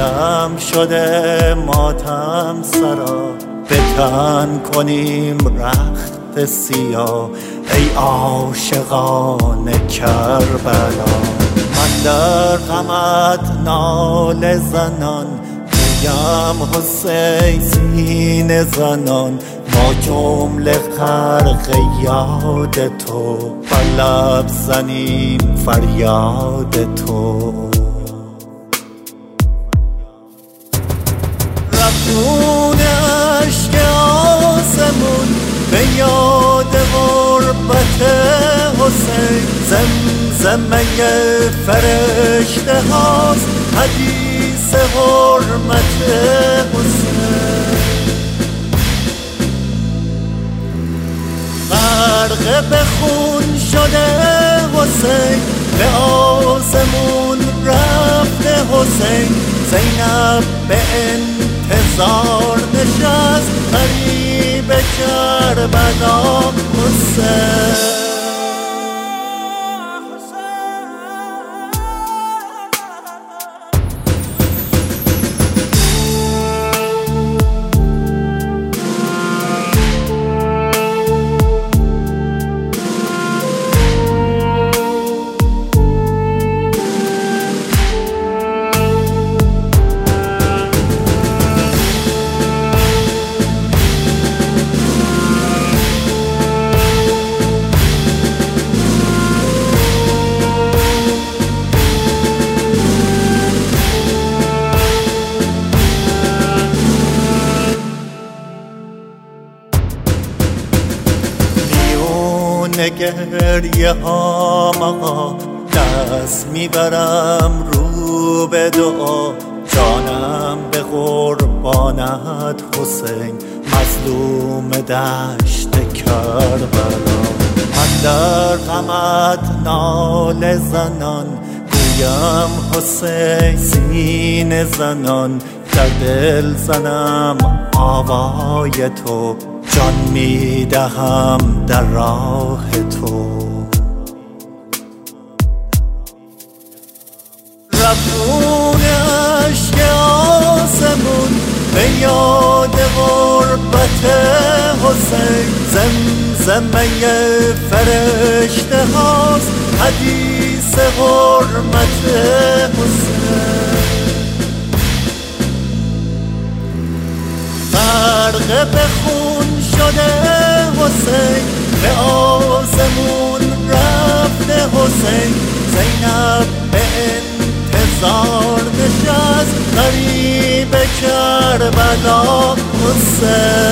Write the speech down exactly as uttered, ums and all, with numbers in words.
شب شده ماتم سرا، به تن کنیم رخت سیاه ای عاشقان کربلا. من در غمت ناله زنان گویم حسین سینه زنان، ما جمله غرق یاد تو بر لب زنیم فریاد تو. رفتون اشک آسمون به یاد غربت حسین، زمزمه فرشته هاست حدیث حرمت حسین. غرق به خون شده حسین به آسمون رفته حسین، زینب به انتظار نشست غریب کربلا حسین. گریه هام آقا دست میبرم رو به دعا، جانم به قربانت حسین مظلوم دشت کربلا. من در غمت ناله زنان گویم حسین سینه زنان، در دل زنم آوای تو جان میدهم در راه تو. رفتون اشک آسمون به یاد غربت حسین، زمزمه فرشته هاست حدیث حرمت حسین. غرق به خون شده حسین به آسمون رفته حسین، زینب به انتظار نشست غریب کربلا حسین.